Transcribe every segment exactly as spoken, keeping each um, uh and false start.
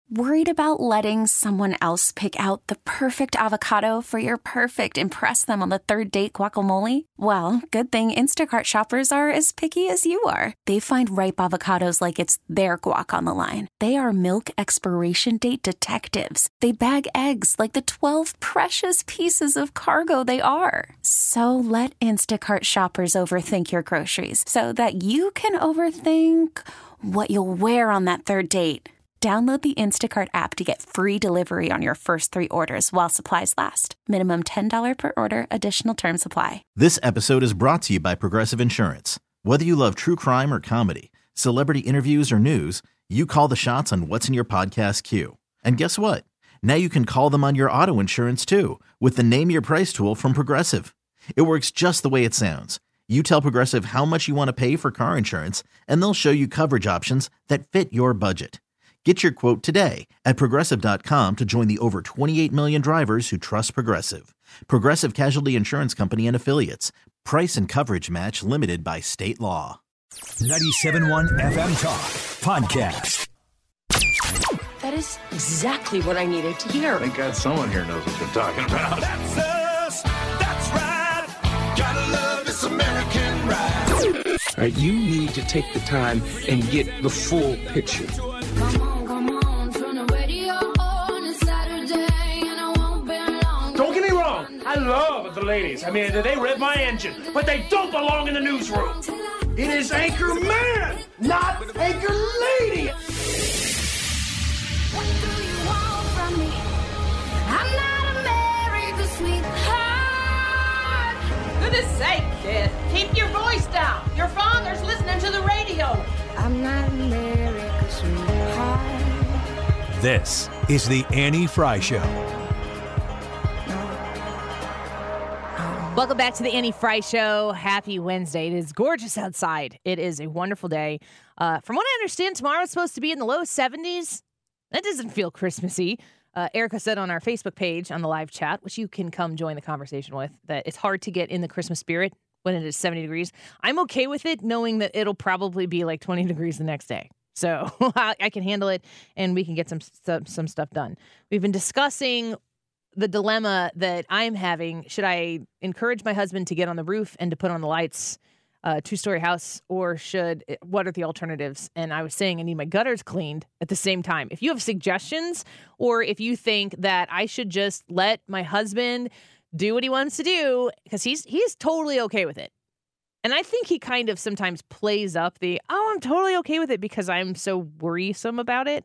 Worried about letting someone else pick out the perfect avocado for your perfect impress them on the third date guacamole? Well, good thing Instacart shoppers are as picky as you are. They find ripe avocados like it's their guac on the line. They are milk expiration date detectives. They bag eggs like the twelve precious pieces of cargo they are. So let Instacart shoppers overthink your groceries so that you can overthink what you'll wear on that third date. Download the Instacart app to get free delivery on your first three orders while supplies last. Minimum ten dollars per order. Additional terms apply. This episode is brought to you by Progressive Insurance. Whether you love true crime or comedy, celebrity interviews or news, you call the shots on what's in your podcast queue. And guess what? Now you can call them on your auto insurance too with the Name Your Price tool from Progressive. It works just the way it sounds. You tell Progressive how much you want to pay for car insurance, and they'll show you coverage options that fit your budget. Get your quote today at Progressive dot com to join the over twenty-eight million drivers who trust Progressive. Progressive Casualty Insurance Company and Affiliates. Price and coverage match limited by state law. ninety-seven point one F M Talk Podcast. That is exactly what I needed to hear. Thank God someone here knows what they're talking about. That's us. That's right. Gotta love this American ride. All right, you need to take the time and get the full picture. Come on, come on, turn the radio on. It's Saturday and I won't be long. Don't get me wrong, I love the ladies. I mean, they rev my engine, but they don't belong in the newsroom. It is Anchor Man, not Anchor Lady. What do you want from me? I'm not America's sweetheart. Goodness sake, kid. Keep your voice down. Your father's listening to the radio. I'm not America's sweetheart. This is the Annie Fry Show. Welcome back to the Annie Fry Show. Happy Wednesday. It is gorgeous outside. It is a wonderful day. Uh, from what I understand, tomorrow is supposed to be in the low seventies. That doesn't feel Christmassy. Uh, Erica said on our Facebook page on the live chat, which you can come join the conversation with, that it's hard to get in the Christmas spirit when it is seventy degrees. I'm okay with it, knowing that it'll probably be like twenty degrees the next day. So I can handle it, and we can get some, some some stuff done. We've been discussing the dilemma that I'm having. Should I encourage my husband to get on the roof and to put on the lights, uh, two-story house, or should, what are the alternatives? And I was saying I need my gutters cleaned at the same time. If you have suggestions, or if you think that I should just let my husband do what he wants to do, because he's he's totally okay with it. And I think he kind of sometimes plays up the, oh, I'm totally okay with it because I'm so worrisome about it.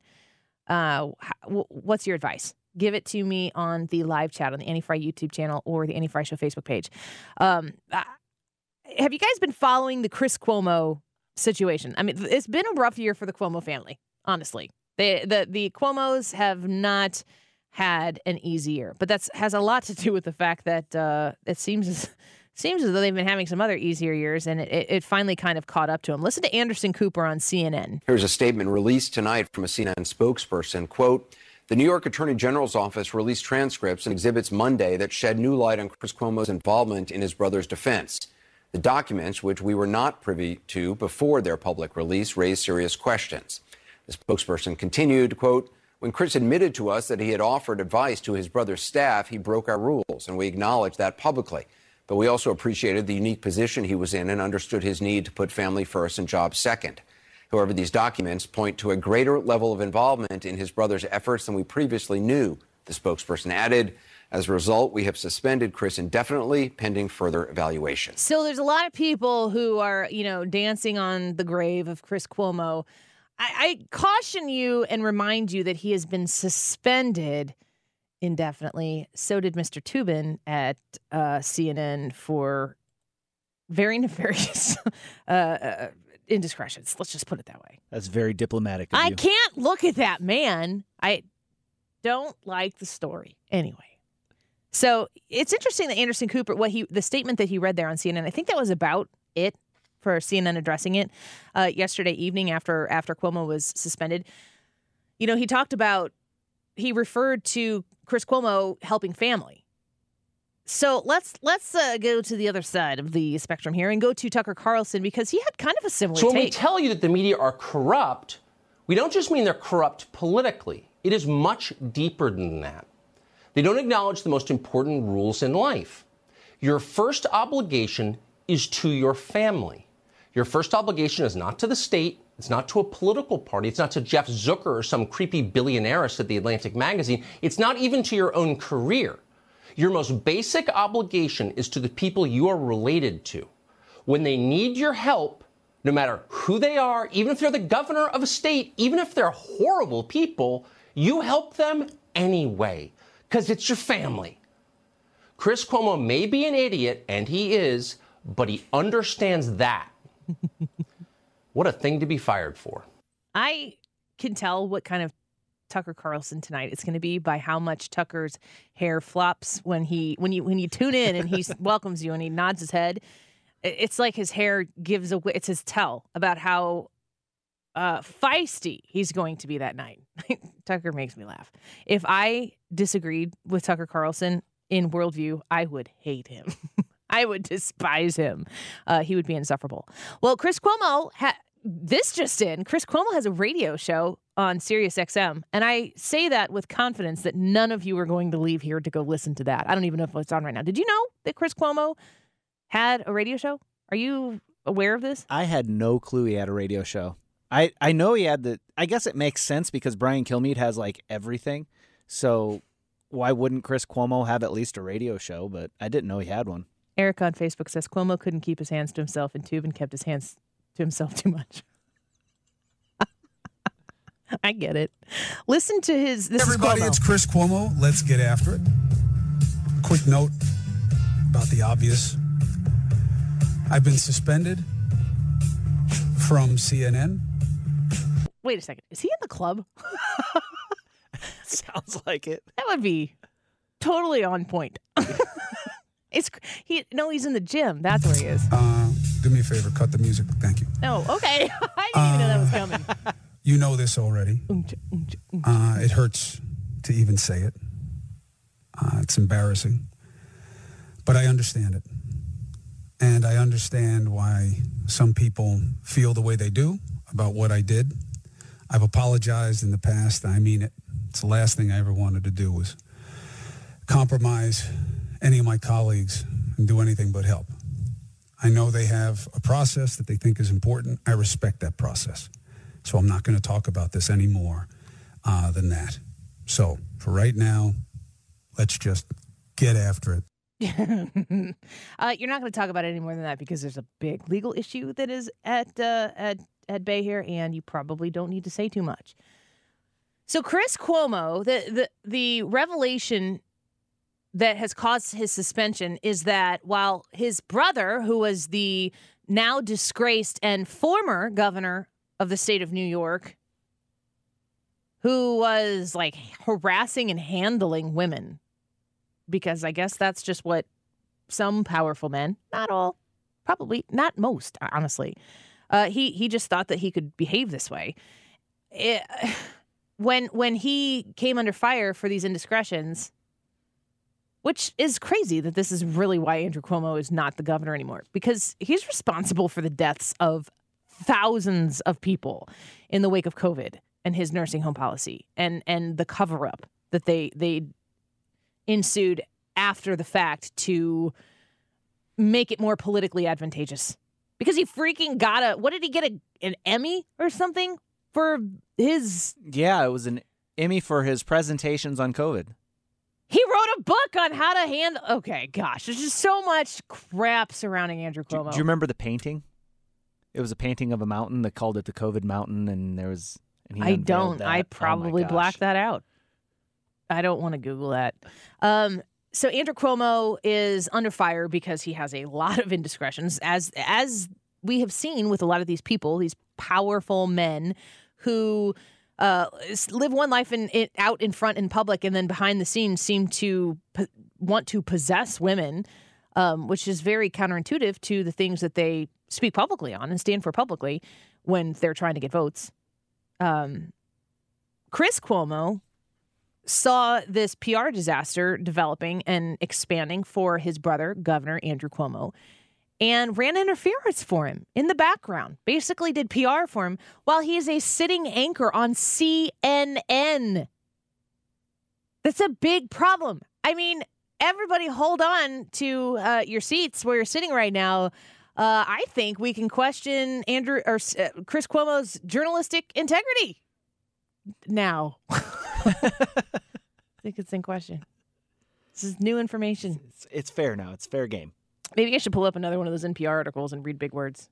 Uh, what's your advice? Give it to me on the live chat on the Annie Fry YouTube channel or the Annie Fry Show Facebook page. Um, uh, have you guys been following the Chris Cuomo situation? I mean, it's been a rough year for the Cuomo family, honestly. They, the, the Cuomos have not had an easy year, but that has a lot to do with the fact that uh, it seems as, seems as though they've been having some other easier years, and it, it finally kind of caught up to them. Listen to Anderson Cooper on C N N. Here's a statement released tonight from a C N N spokesperson. Quote, the New York Attorney General's office released transcripts and exhibits Monday that shed new light on Chris Cuomo's involvement in his brother's defense. The documents, which we were not privy to before their public release, raised serious questions. The spokesperson continued, quote, when Chris admitted to us that he had offered advice to his brother's staff, he broke our rules, and we acknowledged that publicly. But we also appreciated the unique position he was in and understood his need to put family first and jobs second. However, these documents point to a greater level of involvement in his brother's efforts than we previously knew, the spokesperson added. As a result, we have suspended Chris indefinitely pending further evaluation. So there's a lot of people who are, you know, dancing on the grave of Chris Cuomo. I, I caution you and remind you that he has been suspended indefinitely. So did Mister Toobin at uh, C N N for very nefarious uh, uh, indiscretions. Let's just put it that way. That's very diplomatic of I you. can't look at that man. I don't like the story. Anyway. So it's interesting that Anderson Cooper, what he, the statement that he read there on C N N, I think that was about it for C N N addressing it uh, yesterday evening after after Cuomo was suspended. You know, he talked about, he referred to Chris Cuomo helping family. So let's let's uh, go to the other side of the spectrum here and go to Tucker Carlson, because he had kind of a similar So when take. we tell you that the media are corrupt, we don't just mean they're corrupt politically. It is much deeper than that. They don't acknowledge the most important rules in life. Your first obligation is to your family. Your first obligation is not to the state. It's not to a political party. It's not to Jeff Zucker or some creepy billionaires at the Atlantic magazine. It's not even to your own career. Your most basic obligation is to the people you are related to. When they need your help, no matter who they are, even if they're the governor of a state, even if they're horrible people, you help them anyway, because it's your family. Chris Cuomo may be an idiot, and he is, but he understands that. What a thing to be fired for. I can tell what kind of Tucker Carlson tonight it's going to be by how much Tucker's hair flops when he when you when you tune in and he welcomes you and he nods his head. It's like his hair gives away. It's his tell about how uh, feisty he's going to be that night. Tucker makes me laugh. If I disagreed with Tucker Carlson in worldview, I would hate him. I would despise him. Uh, he would be insufferable. Well, Chris Cuomo, ha- this just in, Chris Cuomo has a radio show on Sirius X M, and I say that with confidence that none of you are going to leave here to go listen to that. I don't even know if it's on right now. Did you know that Chris Cuomo had a radio show? Are you aware of this? I had no clue he had a radio show. I, I know he had the, I guess it makes sense because Brian Kilmeade has like everything. So why wouldn't Chris Cuomo have at least a radio show? But I didn't know he had one. Eric on Facebook says Cuomo couldn't keep his hands to himself, and Tubin kept his hands to himself too much. I get it. Listen to his. This Everybody, is it's Chris Cuomo. Let's get after it. Quick note about the obvious. I've been suspended from C N N. Wait a second. Is he in the club? Sounds like it. That would be totally on point. It's he. No, he's in the gym. That's where he is. Uh, do me a favor. Cut the music. Thank you. Oh, okay. I didn't even know that was coming. You know this already. Uh, it hurts to even say it. Uh, it's embarrassing. But I understand it. And I understand why some people feel the way they do about what I did. I've apologized in the past. I mean it. It's the last thing I ever wanted to do was compromise any of my colleagues and do anything but help. I know they have a process that they think is important. I respect that process. So I'm not going to talk about this any more uh, than that. So for right now, let's just get after it. uh, you're not going to talk about it any more than that because there's a big legal issue that is at uh, at at bay here, and you probably don't need to say too much. So Chris Cuomo, the the the revelation that has caused his suspension is that while his brother, who was the now disgraced and former governor of the state of New York, who was like harassing and handling women, because I guess that's just what some powerful men, not all, probably not most, honestly, uh, he he just thought that he could behave this way. It, when when he came under fire for these indiscretions, which is crazy that this is really why Andrew Cuomo is not the governor anymore, because he's responsible for the deaths of thousands of people in the wake of COVID and his nursing home policy and and the cover up that they they ensued after the fact to make it more politically advantageous. Because he freaking got a, what did he get, a, an Emmy or something for his? Yeah, it was an Emmy for his presentations on COVID. He wrote a book on how to handle, okay, gosh, there's just so much crap surrounding Andrew Cuomo. Do, do you remember the painting? It was a painting of a mountain. They called it the COVID mountain, and there was, and he I don't, that. I probably oh blacked that out. I don't want to Google that. Um, so Andrew Cuomo is under fire because he has a lot of indiscretions, as as we have seen with a lot of these people, these powerful men who uh, live one life in, in out in front in public, and then behind the scenes seem to po- want to possess women, um, which is very counterintuitive to the things that they speak publicly on and stand for publicly when they're trying to get votes. Um, Chris Cuomo saw this P R disaster developing and expanding for his brother, Governor Andrew Cuomo, and ran interference for him in the background, basically did P R for him while he is a sitting anchor on C N N. That's a big problem. I mean, everybody hold on to uh, your seats where you're sitting right now. Uh, I think we can question Andrew or uh, Chris Cuomo's journalistic integrity now. I think it's in question. This is new information. It's, it's fair now. It's fair game. Maybe I should pull up another one of those N P R articles and read big words.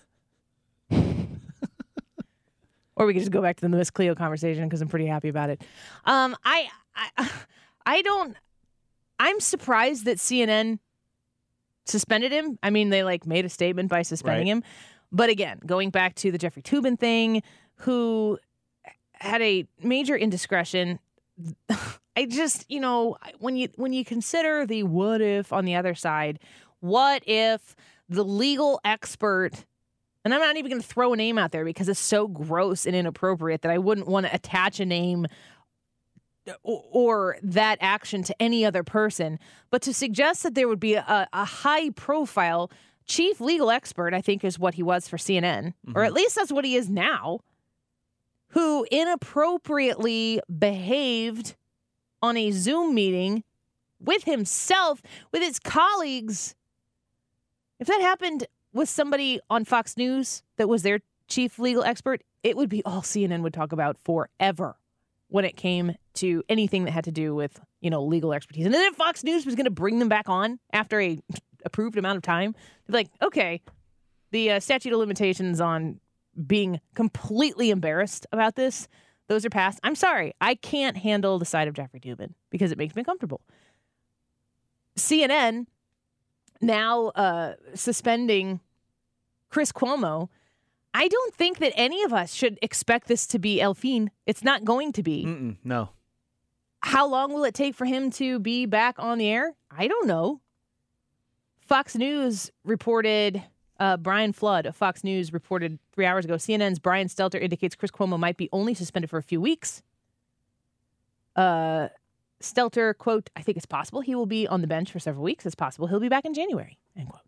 Or we could just go back to the Miss Cleo conversation because I'm pretty happy about it. Um, I, I, I don't. I'm surprised that C N N suspended him. I mean, they like made a statement by suspending Right. him. But again, going back to the Jeffrey Toobin thing, who had a major indiscretion. I just, you know, when you when you consider the what if on the other side, what if the legal expert, and I'm not even going to throw a name out there because it's so gross and inappropriate that I wouldn't want to attach a name or, or that action to any other person, but to suggest that there would be a, a high profile chief legal expert, I think is what he was for C N N, mm-hmm. or at least that's what he is now, who inappropriately behaved on a Zoom meeting with himself, with his colleagues. If that happened with somebody on Fox News that was their chief legal expert, it would be all C N N would talk about forever when it came to anything that had to do with, you know, legal expertise. And then if Fox News was going to bring them back on after a approved amount of time, they'd be like, okay, the uh, statute of limitations on being completely embarrassed about this, those are passed. I'm sorry. I can't handle the side of Jeffrey Toobin because it makes me uncomfortable. C N N now uh, suspending Chris Cuomo. I don't think that any of us should expect this to be El Fin. It's not going to be. Mm-mm, no. How long will it take for him to be back on the air? I don't know. Fox News reported... Uh, Brian Flood of Fox News reported three hours ago, C N N's Brian Stelter indicates Chris Cuomo might be only suspended for a few weeks. Uh, Stelter, quote, I think it's possible he will be on the bench for several weeks. It's possible he'll be back in January, end quote.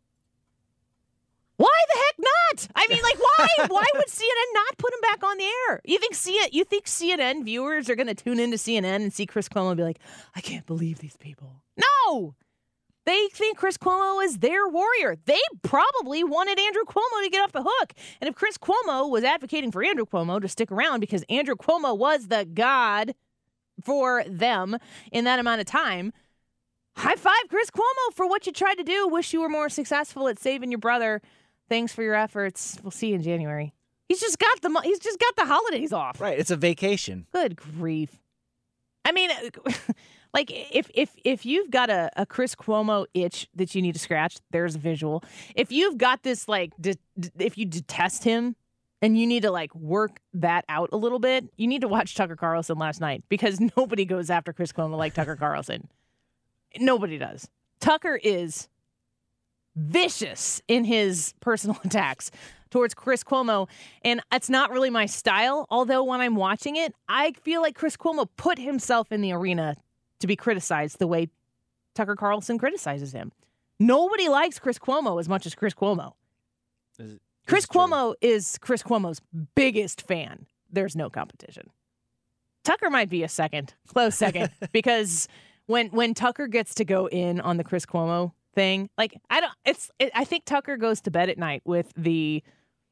Why the heck not? I mean, like, why? Why would C N N not put him back on the air? You think C- you think C N N viewers are going to tune into C N N and see Chris Cuomo and be like, I can't believe these people. No! They think Chris Cuomo is their warrior. They probably wanted Andrew Cuomo to get off the hook. And if Chris Cuomo was advocating for Andrew Cuomo to stick around because Andrew Cuomo was the god for them in that amount of time, high five Chris Cuomo for what you tried to do. Wish you were more successful at saving your brother. Thanks for your efforts. We'll see you in January. He's just got the he's just got the holidays off. Right, it's a vacation. Good grief. I mean, like, if if if you've got a, a Chris Cuomo itch that you need to scratch, there's a visual. If you've got this, like, de- de- if you detest him and you need to, like, work that out a little bit, you need to watch Tucker Carlson last night because nobody goes after Chris Cuomo like Tucker Carlson. Nobody does. Tucker is vicious in his personal attacks towards Chris Cuomo, and it's not really my style, although when I'm watching it, I feel like Chris Cuomo put himself in the arena to be criticized the way Tucker Carlson criticizes him. Nobody likes Chris Cuomo as much as Chris Cuomo. Is it, Chris Cuomo is Chris Cuomo's biggest fan. There's no competition. Tucker might be a second, close second, because when when Tucker gets to go in on the Chris Cuomo thing, like, I don't, it's, it, I think Tucker goes to bed at night with the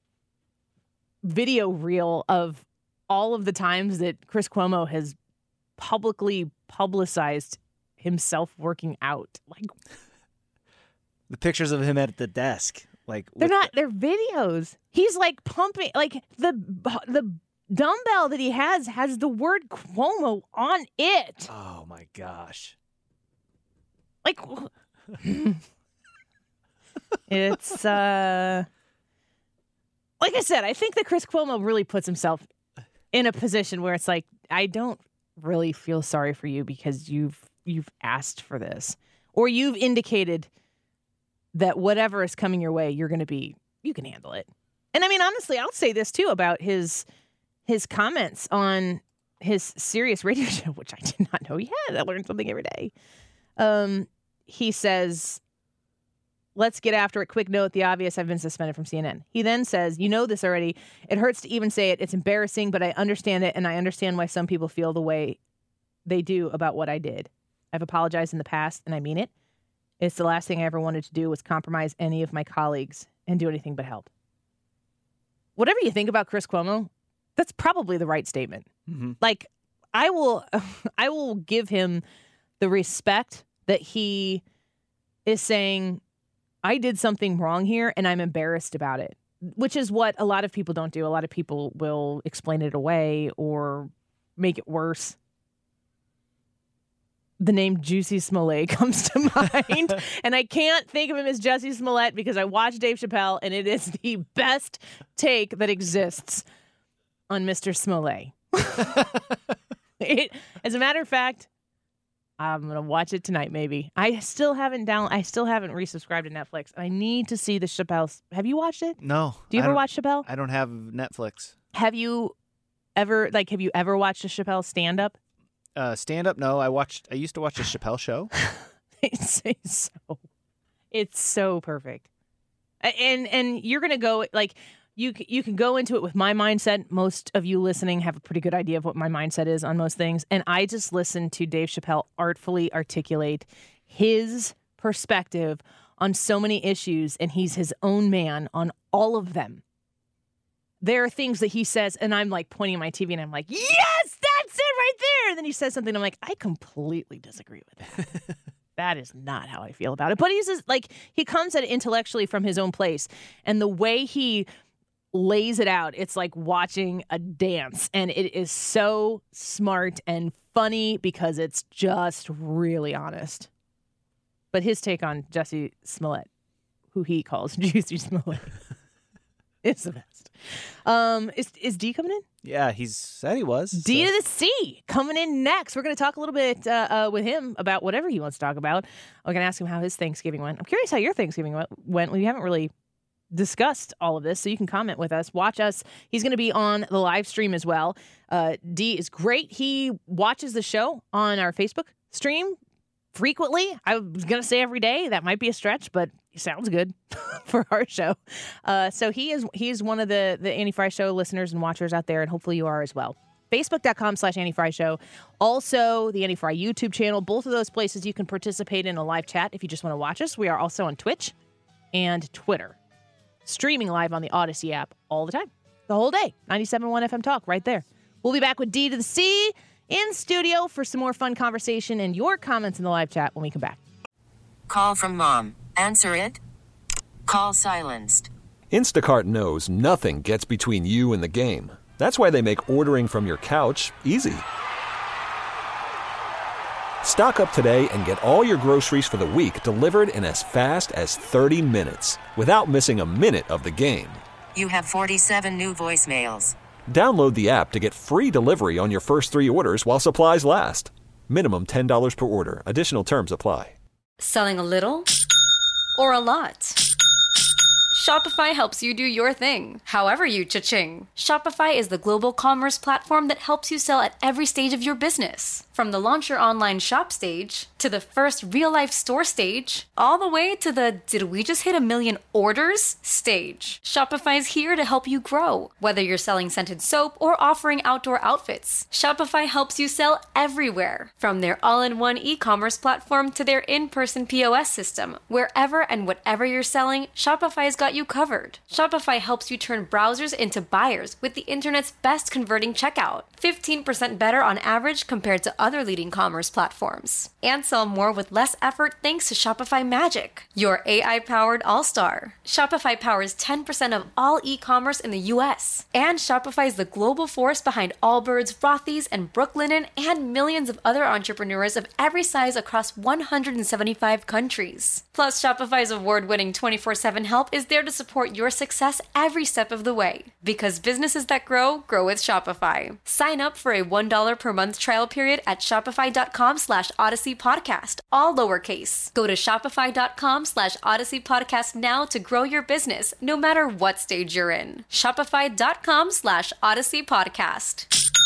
video reel of all of the times that Chris Cuomo has publicly publicized himself working out. Like, the pictures of him at the desk, like, they're not, they're videos. He's like pumping, like, the the dumbbell that he has has the word Cuomo on it. Oh my gosh. Like, it's uh like I said, I think that Chris Cuomo really puts himself in a position where it's like, I don't really feel sorry for you because you've you've asked for this, or you've indicated that whatever is coming your way, you're going to be, you can handle it. And I mean, honestly, I'll say this too about his his comments on his Sirius radio show, which I did not know he had. I learned something every day. Um, he says, let's get after it. Quick note, the obvious, I've been suspended from C N N. He then says, you know this already. It hurts to even say it. It's embarrassing, but I understand it, and I understand why some people feel the way they do about what I did. I've apologized in the past, and I mean it. It's the last thing I ever wanted to do was compromise any of my colleagues and do anything but help. Whatever you think about Chris Cuomo, that's probably the right statement. Mm-hmm. Like, I will, I will give him the respect that he is saying, I did something wrong here, and I'm embarrassed about it, which is what a lot of people don't do. A lot of people will explain it away or make it worse. The name Juicy Smollett comes to mind, and I can't think of him as Jussie Smollett because I watched Dave Chappelle, and it is the best take that exists on Mister Smollett. it, as a matter of fact, I'm gonna watch it tonight. Maybe I still haven't down. I still haven't resubscribed to Netflix. I need to see the Chappelle. Have you watched it? No. Do you I ever don't- watch Chappelle? I don't have Netflix. Have you ever like? Have you ever watched a Chappelle stand up? Uh, stand up? No, I watched. I used to watch a Chappelle show. it's, it's so, it's so perfect, and and you're gonna go like you you can go into it with my mindset. Most of you listening have a pretty good idea of what my mindset is on most things, and I just listen to Dave Chappelle artfully articulate his perspective on so many issues, and he's his own man on all of them. There are things that he says, and I'm like pointing at my T V, and I'm like, yes, that's it right there. And then he says something, and I'm like, I completely disagree with that. That is not how I feel about it. But he's just, like, he comes at it intellectually from his own place. And the way he lays it out, it's like watching a dance. And it is so smart and funny because it's just really honest. But his take on Jussie Smollett, who he calls Juicy Smollett, is the best. Um, is is D coming in? Yeah, he said he was. D so. to the C coming in next. We're going to talk a little bit uh, uh, with him about whatever he wants to talk about. We're going to ask him how his Thanksgiving went. I'm curious how your Thanksgiving went. We haven't really discussed all of this, so you can comment with us. Watch us. He's going to be on the live stream as well. Uh, D is great. He watches the show on our Facebook stream frequently. I was going to say every day. That might be a stretch, but it sounds good for our show. Uh, so he is he is one of the, the Annie Fry Show listeners and watchers out there, and hopefully you are as well. Facebook.com slash Annie Fry Show. Also, the Annie Fry YouTube channel. Both of those places you can participate in a live chat if you just want to watch us. We are also on Twitch and Twitter. Streaming live on the Odyssey app all the time. The whole day. ninety-seven point one F M Talk right there. We'll be back with D to the C in studio for some more fun conversation and your comments in the live chat when we come back. Call from mom. Answer it. Call silenced. Instacart knows nothing gets between you and the game. That's why they make ordering from your couch easy. Stock up today and get all your groceries for the week delivered in as fast as thirty minutes without missing a minute of the game. You have forty-seven new voicemails. Download the app to get free delivery on your first three orders while supplies last. Minimum ten dollars per order. Additional terms apply. Selling a little or a lot? Shopify helps you do your thing, however you cha-ching. Shopify is the global commerce platform that helps you sell at every stage of your business. From the launch your online shop stage, to the first real-life store stage, all the way to the did we just hit a million orders stage. Shopify's here to help you grow. Whether you're selling scented soap or offering outdoor outfits, Shopify helps you sell everywhere. From their all-in-one e-commerce platform to their in-person P O S system, wherever and whatever you're selling, Shopify's got you covered. Shopify helps you turn browsers into buyers with the internet's best converting checkout. fifteen percent better on average compared to other leading commerce platforms. And sell more with less effort thanks to Shopify Magic, your A I-powered all-star. Shopify powers ten percent of all e-commerce in the U S. And Shopify is the global force behind Allbirds, Rothy's, and Brooklinen, and millions of other entrepreneurs of every size across one hundred seventy-five countries. Plus, Shopify's award-winning twenty-four seven help is there to support your success every step of the way. Because businesses that grow, grow with Shopify. Sign up for a one dollar per month trial period at shopify.com slash Odyssey Podcast, all lowercase. Go to shopify.com slash Odyssey Podcast now to grow your business, no matter what stage you're in. Shopify.com slash Odyssey Podcast.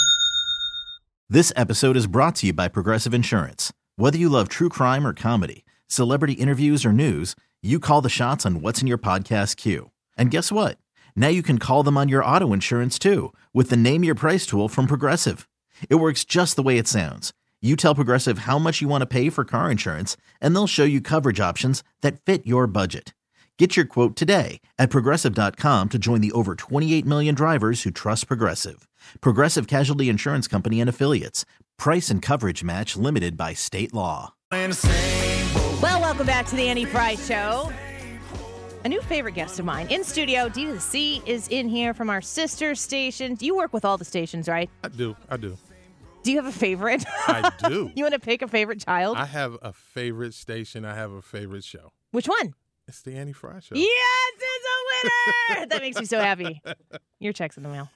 This episode is brought to you by Progressive Insurance. Whether you love true crime or comedy, celebrity interviews or news, you call the shots on what's in your podcast queue. And guess what? Now you can call them on your auto insurance too with the Name Your Price tool from Progressive. It works just the way it sounds. You tell Progressive how much you want to pay for car insurance, and they'll show you coverage options that fit your budget. Get your quote today at Progressive dot com to join the over twenty-eight million drivers who trust Progressive. Progressive Casualty Insurance Company and Affiliates. Price and coverage match limited by state law. Well, welcome back to the Annie Price Show. A new favorite guest of mine in studio, D to the C, is in here from our sister stations. You work with all the stations, right? I do. I do. Do you have a favorite? I do. You want to pick a favorite child? I have a favorite station. I have a favorite show. Which one? It's the Annie Fry Show. Yes, it's a winner! That makes me so happy. Your check's in the mail.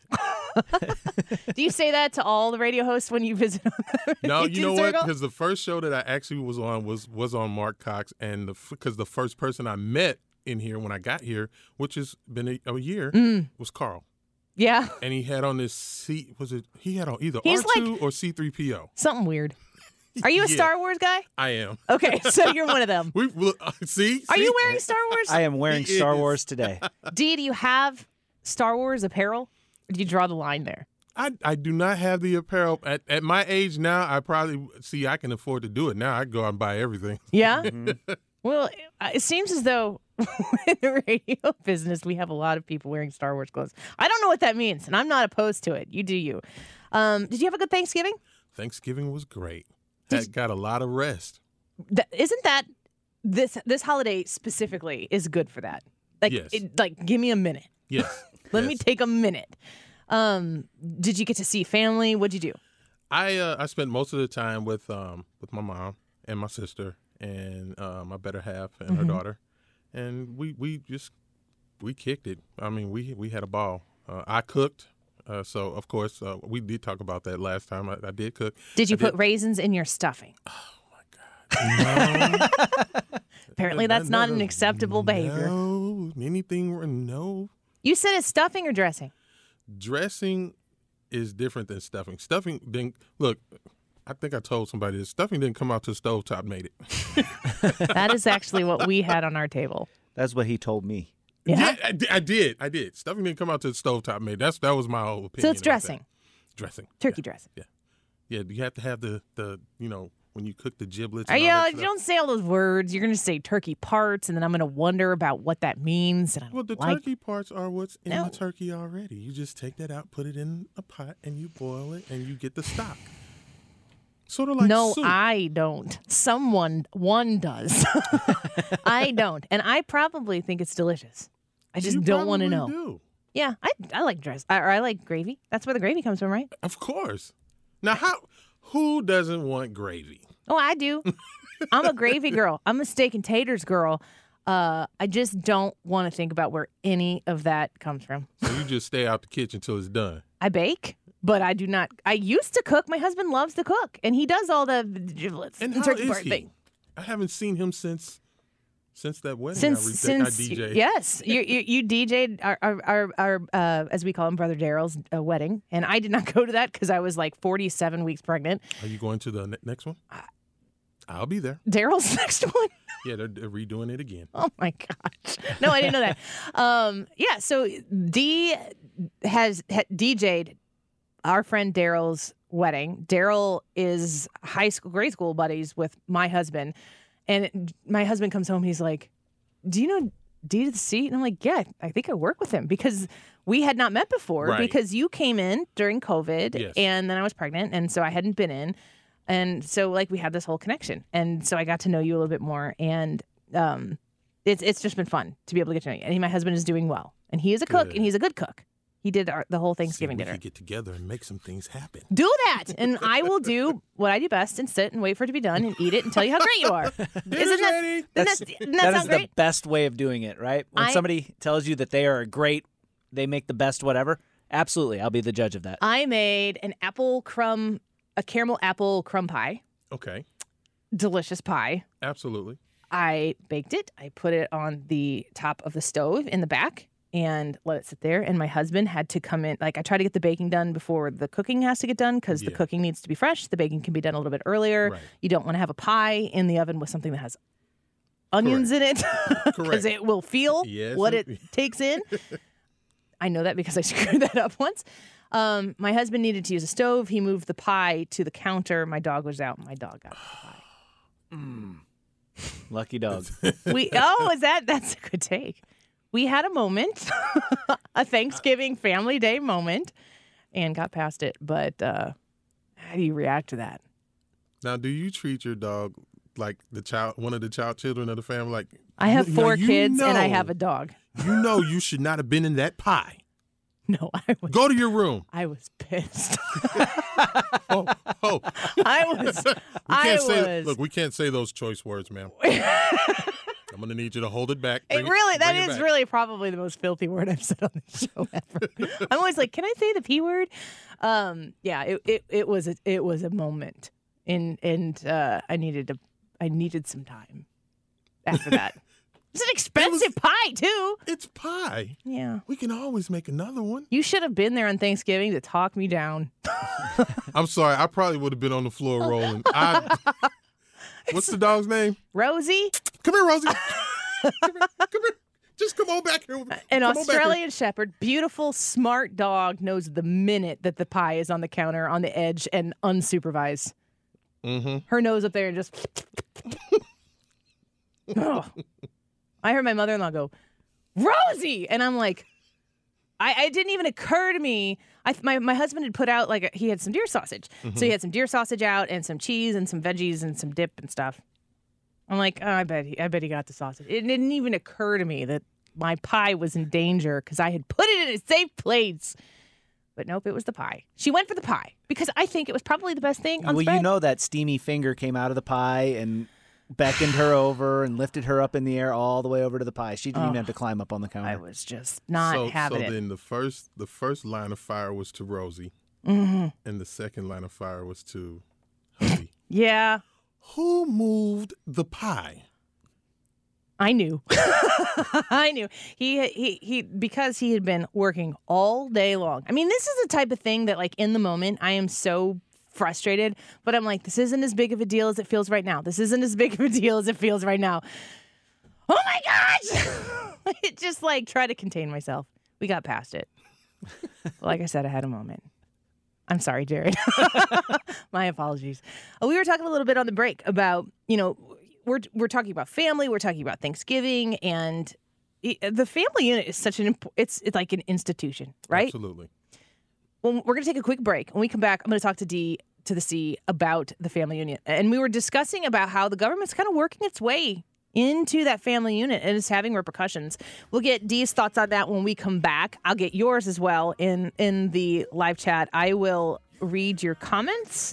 Do you say that to all the radio hosts when you visit them? No, you know what? Because the first show that I actually was on was was on Mark Cox, and the because the first person I met in here when I got here, which has been a, a year, mm. was Carl. Yeah. And he had on this C, was it, he had on either He's R two like, or C three P O. Something weird. Are you a Yeah. Star Wars guy? I am. Okay, so you're one of them. We look, uh, see? Are see? you wearing Star Wars? I am wearing He Star is. Wars today. D, do you have Star Wars apparel? Or do you draw the line there? I, I do not have the apparel. At, at my age now, I probably, see, I can afford to do it now. I go out and buy everything. Yeah? Mm-hmm. Well, it seems as though in the radio business, we have a lot of people wearing Star Wars clothes. I don't know what that means, and I'm not opposed to it. You do you. Um, did you have a good Thanksgiving? Thanksgiving was great. Had, got a lot of rest. That, isn't that this this holiday specifically is good for that? Like, Yes. it, like give me a minute. Yes. Let yes. me take a minute. Um, did you get to see family? What'd you do? I uh, I spent most of the time with um with my mom and my sister and uh, my better half and Mhm. her daughter, and we, we just we kicked it. I mean, we we had a ball. Uh, I cooked, uh, so of course uh, we did talk about that last time. I, I did cook. Did you I put raisins in your stuffing? No. Apparently, that's not an acceptable behavior. No, anything. No. You said it's stuffing or dressing? Dressing is different than stuffing. Stuffing didn't look. I think I told somebody this. Stuffing didn't come out till stovetop made it. That is actually what we had on our table. That's what he told me. Yeah, I, di- I did. I did. Stuffing didn't come out till stovetop made. That's that was my whole opinion. So it's about dressing. that. Dressing. Turkey dressing. Yeah. Yeah. You have to have the the you know when you cook the giblets. Are And you, all uh, that you stuff. don't say all those words. You're going to say turkey parts, and then I'm going to wonder about what that means. And I Well, the don't like turkey parts are what's in No. the turkey already. You just take that out, put it in a pot, and you boil it, and you get the stock. Sort of like no, soup. I don't. Someone, one does. I don't. And I probably think it's delicious. I just You don't want to know. probably do. Yeah, I, I like dress. I, or I like gravy. That's where the gravy comes from, right? Of course. Now, how? Who doesn't want gravy? Oh, I do. I'm a gravy girl. I'm a steak and taters girl. Uh, I just don't want to think about where any of that comes from. So you just stay out the kitchen until it's done. I bake, but I do not. I used to cook. My husband loves to cook, and he does all the giblets And and how turkey is part he? thing. I haven't seen him since since that wedding. Since I re- since I D J'd. yes, you you, you D J'd our our our, our uh, as we call him, Brother Daryl's uh, wedding, and I did not go to that because I was like forty-seven weeks pregnant. Are you going to the ne- next one? I'll be there. Daryl's next one. Yeah, they're, they're redoing it again. Oh my gosh! No, I didn't know that. Um, yeah, so D has ha, D J'd our friend Daryl's wedding. Daryl is high school, grade school buddies with my husband, and it, my husband comes home. He's like, "Do you know D to the C?" And I'm like, "Yeah, I think I work with him because we had not met before Right. because you came in during COVID, Yes. and then I was pregnant, and so I hadn't been in." And so, like, we had this whole connection. And so I got to know you a little bit more. And um, it's it's just been fun to be able to get to know you. And my husband is doing well. And he is a cook, Good. and he's a good cook. He did our, the whole Thanksgiving See, we dinner. could get together and make some things happen. Do that. And I will do what I do best and sit and wait for it to be done and eat it and tell you how great you are. Isn't that, doesn't That's, that, doesn't that that is sound great? the best way of doing it, right? When I- somebody tells you that they are great, they make the best whatever, absolutely, I'll be the judge of that. I made an apple crumb, a caramel apple crumb pie. Okay. Delicious pie. Absolutely. I baked it. I put it on the top of the stove in the back and let it sit there. And my husband had to come in. Like, I try to get the baking done before the cooking has to get done because the Yeah. cooking needs to be fresh. The baking can be done a little bit earlier. Right. You don't want to have a pie in the oven with something that has onions in it because Correct. it will feel Yes, what it- it takes in. I know that because I screwed that up once. Um, my husband needed to use a stove. He moved the pie to the counter. My dog was out. My dog got the pie. Mm. Lucky dog. We oh, is that that's a good take. We had a moment, a Thanksgiving family day moment, and got past it. But uh, how do you react to that? Now, do you treat your dog like the child, one of the child children of the family? Like I have you, four you kids know, and I have a dog. You know you should not have been in that pie. No, I was. Go to your room. I was pissed. oh, oh. I was. we I can't say, was. Look, we can't say those choice words, ma'am. I'm going to need you to hold it back. It Bring really, it, that bring it is back. really probably the most filthy word I've said on the show ever. I'm always like, can I say the P word? Um, yeah, it, it, it was a, it was a moment, and and uh, I needed to, I needed some time after that. It's an expensive was, pie too. It's pie. Yeah, we can always make another one. You should have been there on Thanksgiving to talk me down. I'm sorry, I probably would have been on the floor rolling. I, what's the dog's name? Rosie. Come here, Rosie. come here. Come here. Just come on back here. An come Australian Shepherd, beautiful, smart dog, knows the minute that the pie is on the counter, on the edge, and unsupervised. Mm-hmm. Her nose up there and just. Oh. I heard my mother-in-law go, Rosie! And I'm like, I, it didn't even occur to me. I, my, my husband had put out, like, a, he had some deer sausage. Mm-hmm. So he had some deer sausage out and some cheese and some veggies and some dip and stuff. I'm like, oh, I bet he, I bet he got the sausage. It didn't even occur to me that my pie was in danger because I had put it in a safe place. But nope, it was the pie. She went for the pie because I think it was probably the best thing on Well, spread. you know that steamy finger came out of the pie and beckoned her over and lifted her up in the air all the way over to the pie. She didn't Oh, even have to climb up on the counter. I was just not so, having so it. So then the first, the first line of fire was to Rosie, mm-hmm. and the second line of fire was to Hubby. Yeah. Who moved the pie? I knew. I knew. He, he, he, because he had been working all day long. I mean, this is the type of thing that, like, in the moment, I am so frustrated, but I'm like, this isn't as big of a deal as it feels right now. This isn't as big of a deal as it feels right now. Oh my gosh! It just, like, try to contain myself. We got past it. Like I said, I had a moment. I'm sorry, Jared. My apologies. Uh, we were talking a little bit on the break about, you know, we're we're talking about family, we're talking about Thanksgiving, and it, the family unit is such an imp- it's it's like an institution, right? Absolutely. Well, we're going to take a quick break. When we come back, I'm going to talk to D to the C about the family unit, and we were discussing about how the government's kind of working its way into that family unit and it's having repercussions. We'll get Dee's thoughts on that when we come back. I'll get yours as well in in the live chat. I will read your comments.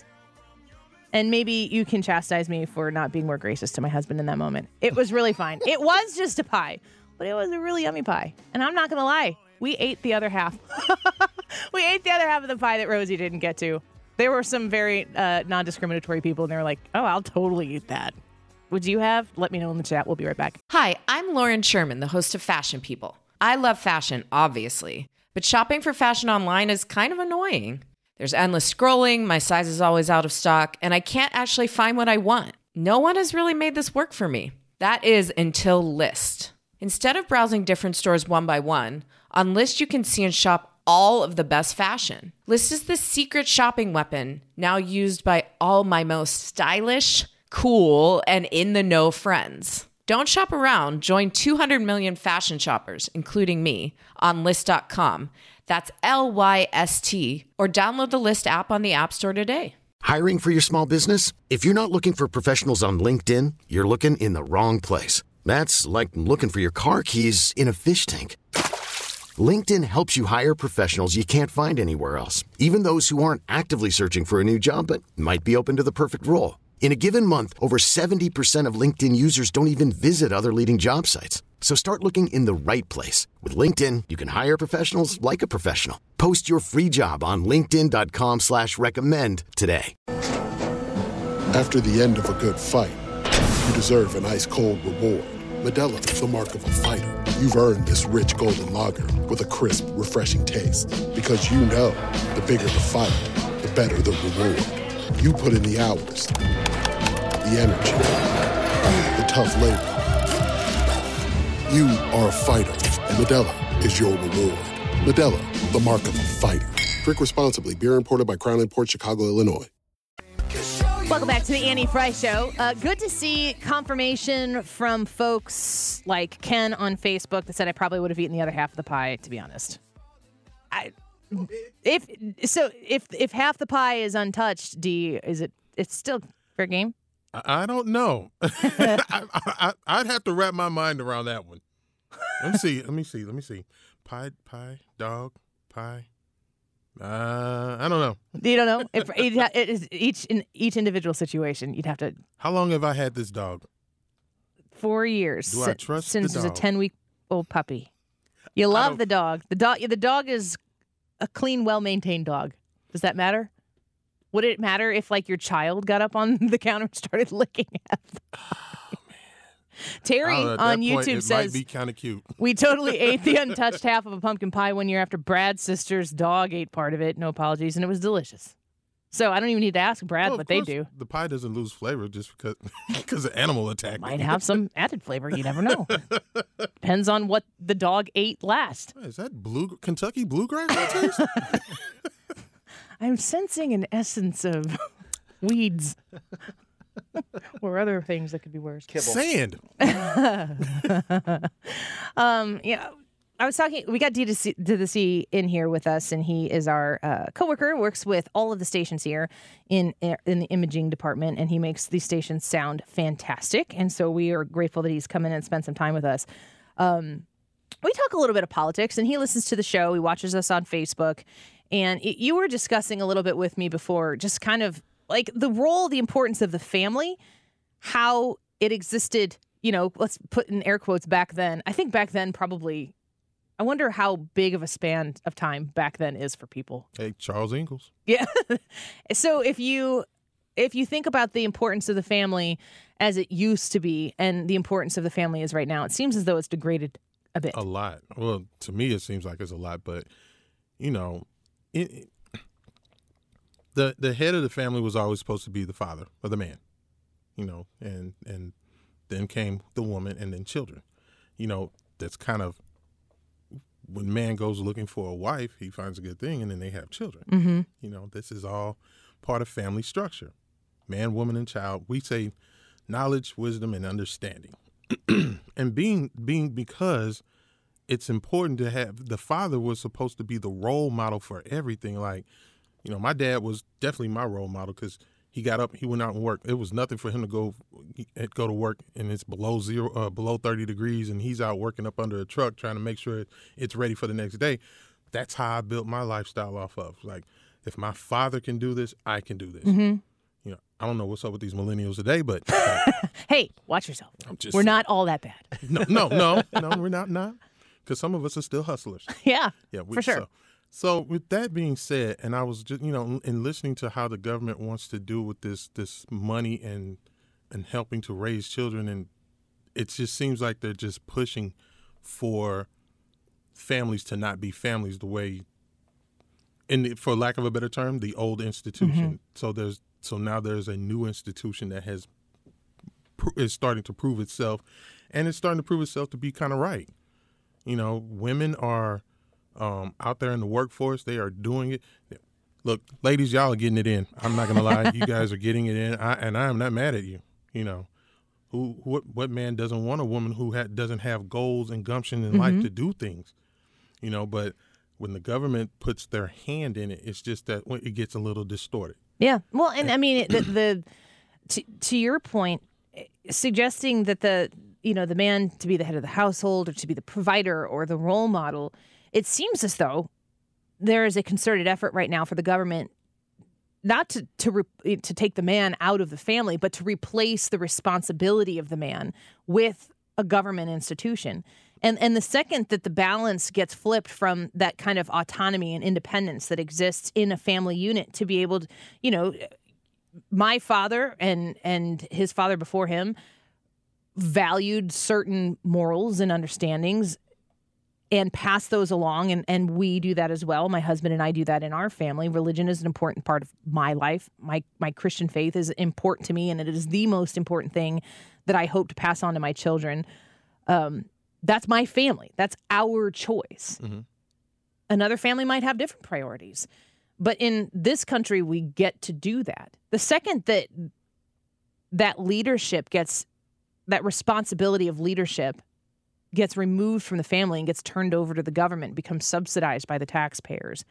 And maybe you can chastise me for not being more gracious to my husband in that moment. It was really fine. It was just a pie, but it was a really yummy pie. And I'm not going to lie. We ate the other half. We ate the other half of the pie that Rosie didn't get to. There were some very uh, non-discriminatory people, and they were like, oh, I'll totally eat that. Would you have? Let me know in the chat. We'll be right back. Hi, I'm Lauren Sherman, the host of Fashion People. I love fashion, obviously, but shopping for fashion online is kind of annoying. There's endless scrolling, my size is always out of stock, and I can't actually find what I want. No one has really made this work for me. That is until Lyst. Instead of browsing different stores one by one, on Lyst you can see and shop all of the best fashion. Lyst is the secret shopping weapon now used by all my most stylish, cool, and in-the-know friends. Don't shop around. Join two hundred million fashion shoppers, including me, on Lyst dot com. That's L Y S T, or download the Lyst app on the App Store today. Hiring for your small business? If you're not looking for professionals on LinkedIn, you're looking in the wrong place. That's like looking for your car keys in a fish tank. LinkedIn helps you hire professionals you can't find anywhere else, even those who aren't actively searching for a new job but might be open to the perfect role. In a given month, over seventy percent of LinkedIn users don't even visit other leading job sites. So start looking in the right place. With LinkedIn, you can hire professionals like a professional. Post your free job on linkedin dot com slash recommend today. After the end of a good fight, you deserve an ice-cold reward. Modelo is the mark of a fighter. You've earned this rich golden lager with a crisp, refreshing taste. Because you know, the bigger the fight, the better the reward. You put in the hours, the energy, the tough labor. You are a fighter, and Modelo is your reward. Modelo, the mark of a fighter. Drink responsibly. Beer imported by Crown Imports, Chicago, Illinois. Welcome back to the Annie Fry Show. Uh, good to see confirmation from folks like Ken on Facebook that said I probably would have eaten the other half of the pie, to be honest. I, if so, if if half the pie is untouched, D, is it? It's still fair game. I, I don't know. I, I, I'd have to wrap my mind around that one. Let me see. Let me see. Let me see. Pie, pie, dog, pie. Uh, I don't know. You don't know? If it is each in each individual situation, you'd have to. How long have I had this dog? Four years. Do I trust since the it was dog? a ten-week-old puppy. You love the dog. The dog. The dog is a clean, well-maintained dog. Does that matter? Would it matter if, like, your child got up on the counter and started licking at them? Oh, man. Terry Oh, at on that point, YouTube it says, might be kind of cute. we totally ate the untouched half of a pumpkin pie one year after Brad's sister's dog ate part of it. No apologies, and it was delicious. So I don't even need to ask Brad Well, what of they course, do. The pie doesn't lose flavor just because because the animal attacked Might it. have some added flavor. You never know. Depends on what the dog ate last. Is that blue Kentucky bluegrass I taste? I'm sensing an essence of weeds or other things that could be worse. Sand. um, yeah. I was talking, we got D to, C, to the C in here with us, and he is our uh, coworker, works with all of the stations here in in the imaging department, and he makes these stations sound fantastic. And so we are grateful that he's come in and spent some time with us. Um, we talk a little bit of politics, and he listens to the show. He watches us on Facebook. And it, you were discussing a little bit with me before, just kind of like the role, the importance of the family, how it existed, you know, let's put in air quotes back then. I think back then probably... I wonder how big of a span of time back then is for people. Hey, Charles Ingalls. Yeah. So if you if you think about the importance of the family as it used to be and the importance of the family is right now, it seems as though it's degraded a bit. A lot. Well, to me, it seems like it's a lot. But, you know, it, it, the the head of the family was always supposed to be the father or the man, you know, and, and then came the woman and then children. You know, that's kind of, when man goes looking for a wife, he finds a good thing, and then they have children. Mm-hmm. You know, this is all part of family structure. Man, woman, and child. We say knowledge, wisdom, and understanding. And being being because it's important to have, the father was supposed to be the role model for everything. Like, you know, my dad was definitely my role model because he got up, he went out and worked. It was nothing for him to go go to work and it's below zero, uh, below thirty degrees, and he's out working up under a truck trying to make sure it's ready for the next day. That's how I built my lifestyle off of. Like, if my father can do this, I can do this. Mm-hmm. You know, I don't know what's up with these millennials today, but hey, watch yourself. I'm just we're saying. not all that bad. no, no, no, no, we're not. Not because some of us are still hustlers. Yeah, yeah, we, for sure. So, So with that being said, and I was just, you know, in listening to how the government wants to do with this this money and and helping to raise children, and it just seems like they're just pushing for families to not be families the way, in the, for lack of a better term, the old institution. Mm-hmm. So there's so now there's a new institution that has is starting to prove itself, and it's starting to prove itself to be kind of right. You know, women are. Um, out there in the workforce, they are doing it. Look, ladies, y'all are getting it in. I'm not gonna lie, you guys are getting it in, I, and I am not mad at you. You know, who what what man doesn't want a woman who ha- doesn't have goals and gumption in mm-hmm. life to do things? You know, but when the government puts their hand in it, it's just that it gets a little distorted. Yeah, well, and I mean the, the to, to your point, suggesting that the you know the man to be the head of the household or to be the provider or the role model. It seems as though there is a concerted effort right now for the government not to to re- to take the man out of the family, but to replace the responsibility of the man with a government institution. And and the second that the balance gets flipped from that kind of autonomy and independence that exists in a family unit to be able to, you know, my father and and his father before him valued certain morals and understandings and pass those along, and, and we do that as well. My husband and I do that in our family. Religion is an important part of my life. My my Christian faith is important to me, and it is the most important thing that I hope to pass on to my children. Um, that's my family. That's our choice. Mm-hmm. Another family might have different priorities. But in this country, we get to do that. The second that that leadership gets, that responsibility of leadership gets removed from the family and gets turned over to the government, becomes subsidized by the taxpayers,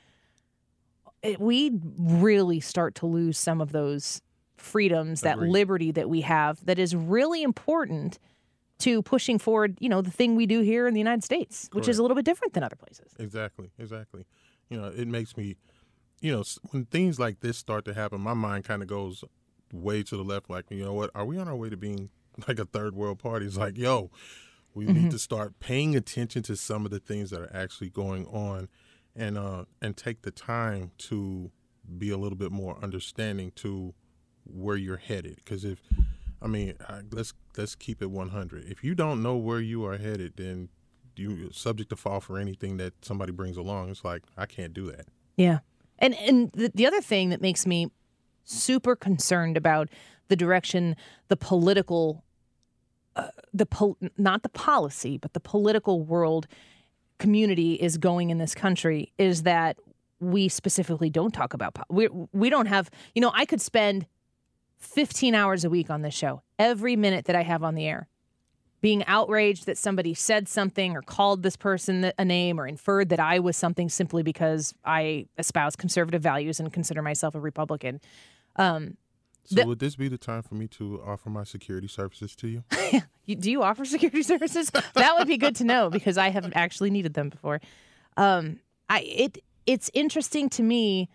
it, we really start to lose some of those freedoms, that Agreed. liberty that we have that is really important to pushing forward, you know, the thing we do here in the United States, which Correct. is a little bit different than other places. Exactly, exactly. You know, it makes me, you know, when things like this start to happen, my mind kind of goes way to the left. Like, you know what, are we on our way to being like a third world party? It's like, yo, we Mm-hmm. need to start paying attention to some of the things that are actually going on, and uh, and take the time to be a little bit more understanding to where you're headed. Because if, I mean, I, let's let's keep it one hundred. If you don't know where you are headed, then you're subject to fall for anything that somebody brings along. It's like, I can't do that. Yeah. And and the, the other thing that makes me super concerned about the direction the political, uh, the pol- not the policy, but the political world community is going in this country is that we specifically don't talk about, po- we we don't have, you know, I could spend fifteen hours a week on this show, every minute that I have on the air, being outraged that somebody said something or called this person a name or inferred that I was something simply because I espouse conservative values and consider myself a Republican. Um, So the- would this be the time for me to offer my security services to you? You, do you offer security services? That would be good to know because I haven't actually needed them before. Um, I it it's interesting to me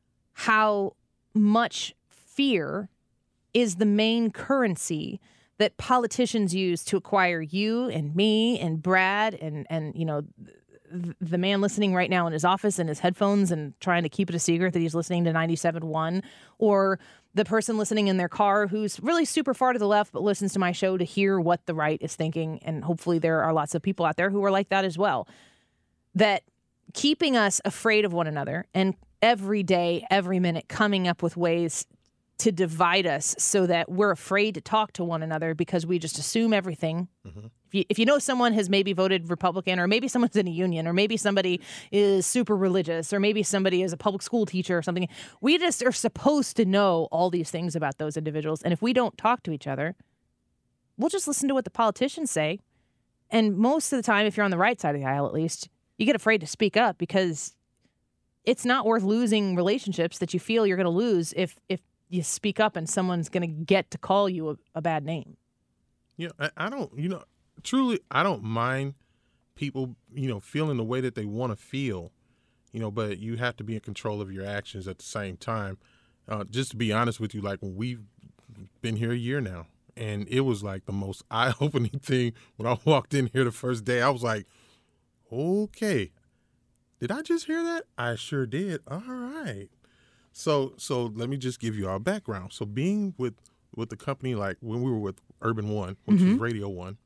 how much fear is the main currency that politicians use to acquire you and me and Brad and and you know th- the man listening right now in his office in his headphones and trying to keep it a secret that he's listening to ninety-seven point one, or the person listening in their car who's really super far to the left but listens to my show to hear what the right is thinking. And hopefully there are lots of people out there who are like that as well. That keeping us afraid of one another and every day, every minute coming up with ways to divide us so that we're afraid to talk to one another because we just assume everything. Mm-hmm. If you, if you know someone has maybe voted Republican, or maybe someone's in a union, or maybe somebody is super religious, or maybe somebody is a public school teacher or something, we just are supposed to know all these things about those individuals. And if we don't talk to each other, we'll just listen to what the politicians say. And most of the time, if you're on the right side of the aisle, at least, you get afraid to speak up because it's not worth losing relationships that you feel you're going to lose if if you speak up and someone's going to get to call you a, a bad name. Yeah, I, I don't, you know, truly, I don't mind people, you know, feeling the way that they want to feel, you know, but you have to be in control of your actions at the same time. Uh, just to be honest with you, like when we've been here a year now, and it was like the most eye-opening thing when I walked in here the first day. I was like, okay, did I just hear that? I sure did. All right. So so let me just give you our background. So being with, with the company, like when we were with Urban One, which Mm-hmm. is Radio One,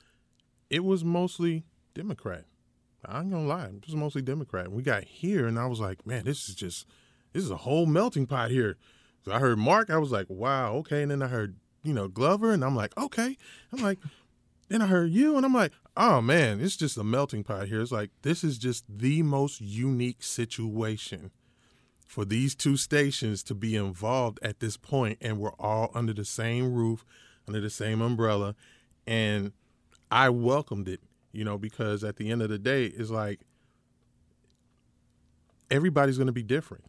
it was mostly Democrat. I ain't gonna lie, it was mostly Democrat. We got here and I was like, man, this is just, this is a whole melting pot here. So I heard Mark, I was like, wow, okay. And then I heard, you know, Glover, and I'm like, okay. I'm like, then I heard you, and I'm like, oh man, it's just a melting pot here. It's like, this is just the most unique situation for these two stations to be involved at this point, and we're all under the same roof, under the same umbrella, and I welcomed it, you know, because at the end of the day, it's like everybody's going to be different,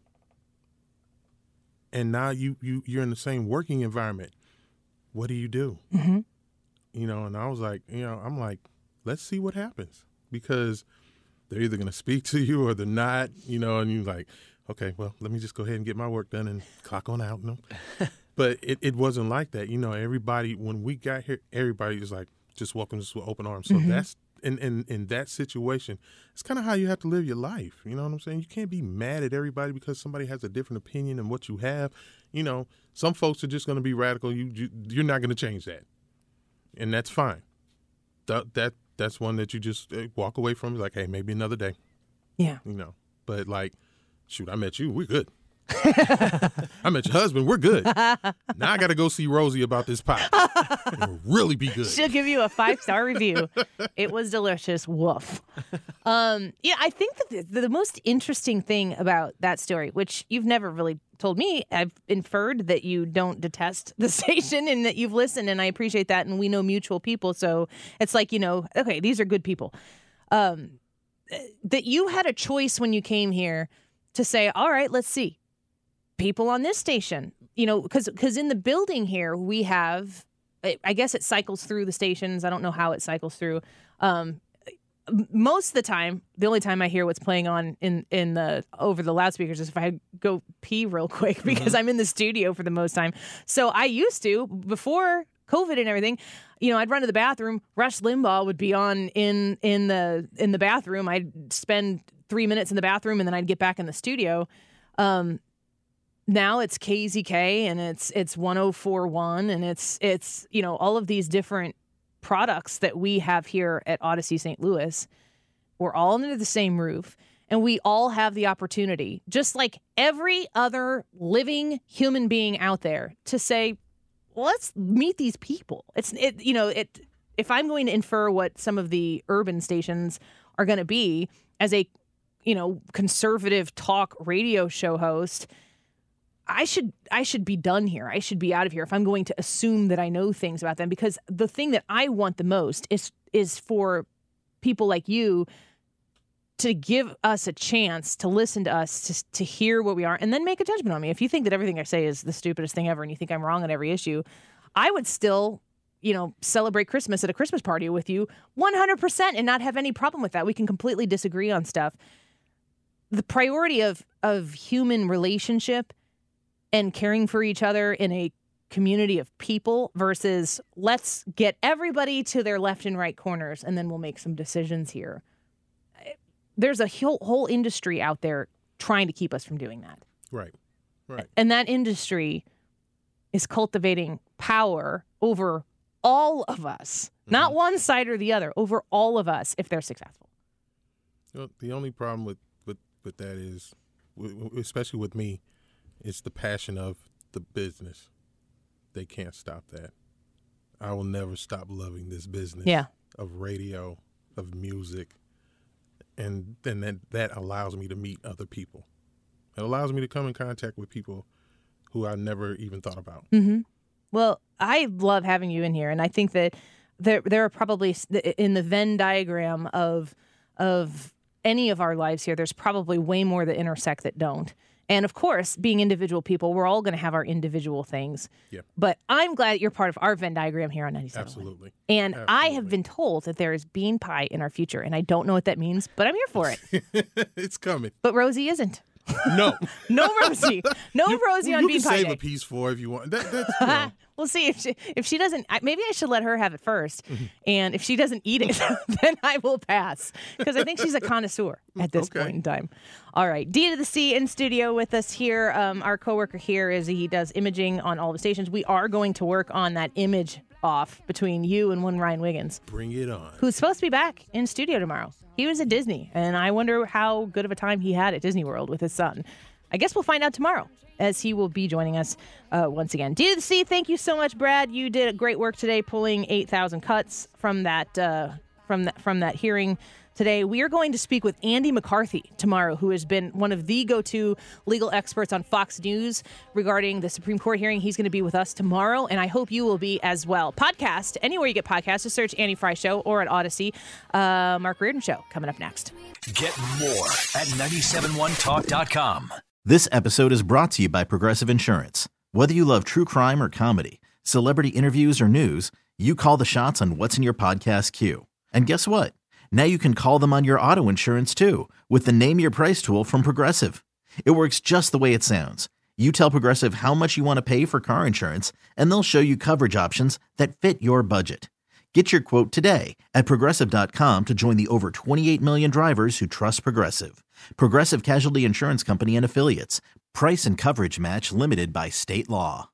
and now you you you're in the same working environment. What do you do? Mm-hmm. You know, and I was like, you know, I'm like, let's see what happens, because they're either going to speak to you or they're not, you know, and you're like, okay, well, let me just go ahead and get my work done and clock on out. You know? But it, it wasn't like that. You know, everybody, when we got here, everybody was like, just welcome us with open arms. So Mm-hmm. that's, in, in, in that situation, it's kind of how you have to live your life. You know what I'm saying? You can't be mad at everybody because somebody has a different opinion than what you have. You know, some folks are just going to be radical. You, you, you're not going to change that. And that's fine. That, that That's one that you just walk away from. Like, hey, maybe another day. Yeah. You know, but like, shoot, I met you. We're good. I met your husband. We're good. Now I got to go see Rosie about this pie. It'll really be good. She'll give you a five-star review. It was delicious. Woof. Um, yeah, I think that the, the most interesting thing about that story, which you've never really told me, I've inferred that you don't detest the station and that you've listened, and I appreciate that, and we know mutual people, so it's like, you know, okay, these are good people. Um, that you had a choice when you came here to say, all right, let's see. People on this station, you know, because because in the building here, we have, I guess it cycles through the stations. I don't know how it cycles through. Um, most of the time, the only time I hear what's playing on in, in the over the loudspeakers is if I go pee real quick because mm-hmm. I'm in the studio for the most time. So I used to, before COVID and everything, you know, I'd run to the bathroom. Rush Limbaugh would be on in in the in the bathroom. I'd spend three minutes in the bathroom and then I'd get back in the studio. Um, Now it's K Z K and it's it's one oh four point one and it's it's you know all of these different products that we have here at Odyssey Saint Louis. We're all under the same roof and we all have the opportunity, just like every other living human being out there, to say, well, let's meet these people. It's it you know it if I'm going to infer what some of the urban stations are going to be as a you know conservative talk radio show host, I should I should be done here. I should be out of here if I'm going to assume that I know things about them, because the thing that I want the most is is for people like you to give us a chance to listen to us, to to hear what we are, and then make a judgment on me. If you think that everything I say is the stupidest thing ever and you think I'm wrong on every issue, I would still, you know, celebrate Christmas at a Christmas party with you one hundred percent and not have any problem with that. We can completely disagree on stuff. The priority of of human relationship and caring for each other in a community of people versus let's get everybody to their left and right corners and then we'll make some decisions here. There's a whole, whole industry out there trying to keep us from doing that. Right, right. And that industry is cultivating power over all of us, mm-hmm. not one side or the other, over all of us if they're successful. You know, the only problem with, with, with that is, especially with me, it's the passion of the business. They can't stop that. I will never stop loving this business yeah. of radio, of music, and then that, that allows me to meet other people. It allows me to come in contact with people who I never even thought about. Mm-hmm. Well, I love having you in here, and I think that there there are probably in the Venn diagram of of any of our lives here, there's probably way more that intersect that don't. And of course, being individual people, we're all going to have our individual things. Yeah. But I'm glad you're part of our Venn diagram here on ninety-seven. Absolutely. And Absolutely. I have been told that there is bean pie in our future, and I don't know what that means, but I'm here for it. It's coming. But Rosie isn't. No. No Rosie. No you, Rosie on you bean can pie save day. a piece for if you want. That, that's, you know. We'll see if she if she doesn't. Maybe I should let her have it first, Mm-hmm. and if she doesn't eat it, then I will pass because I think she's a connoisseur at this Okay. point in time. All right, D to the C in studio with us here. Um, our coworker here is he does imaging on all the stations. We are going to work on that image off between you and one Ryan Wiggins, Bring it on. who's supposed to be back in studio tomorrow. He was at Disney, and I wonder how good of a time he had at Disney World with his son. I guess we'll find out tomorrow as he will be joining us uh, once again. D to the C, thank you so much, Brad. You did a great work today pulling eight thousand cuts from that, uh, from that, from that hearing today. We are going to speak with Andy McCarthy tomorrow, who has been one of the go-to legal experts on Fox News regarding the Supreme Court hearing. He's going to be with us tomorrow, and I hope you will be as well. Podcast, anywhere you get podcasts, just search Andy Fry Show or at Odyssey. Uh, Mark Reardon Show coming up next. Get more at nine seven one talk dot com. This episode is brought to you by Progressive Insurance. Whether you love true crime or comedy, celebrity interviews or news, you call the shots on what's in your podcast queue. And guess what? Now you can call them on your auto insurance too with the Name Your Price tool from Progressive. It works just the way it sounds. You tell Progressive how much you want to pay for car insurance, and they'll show you coverage options that fit your budget. Get your quote today at Progressive dot com to join the over twenty-eight million drivers who trust Progressive. Progressive Casualty Insurance Company and Affiliates. Price and coverage match limited by state law.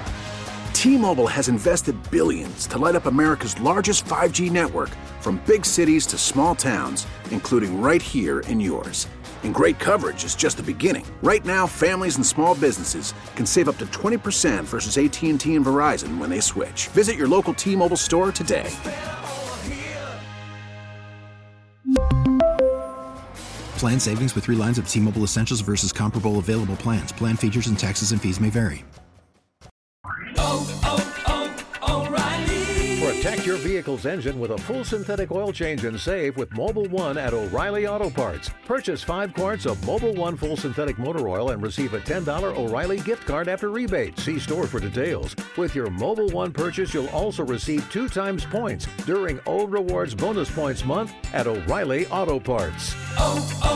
T-Mobile has invested billions to light up America's largest five G network, from big cities to small towns, including right here in yours. And great coverage is just the beginning. Right now, families and small businesses can save up to twenty percent versus A T and T and Verizon when they switch. Visit your local T-Mobile store today. Plan savings with three lines of T-Mobile Essentials versus comparable available plans. Plan features and taxes and fees may vary. Oh, oh, oh, O'Reilly. Protect your vehicle's engine with a full synthetic oil change and save with Mobil one at O'Reilly Auto Parts. Purchase five quarts of Mobil one full synthetic motor oil and receive a ten dollars O'Reilly gift card after rebate. See store for details. With your Mobil one purchase, you'll also receive two times points during O Rewards Bonus Points Month at O'Reilly Auto Parts. Oh,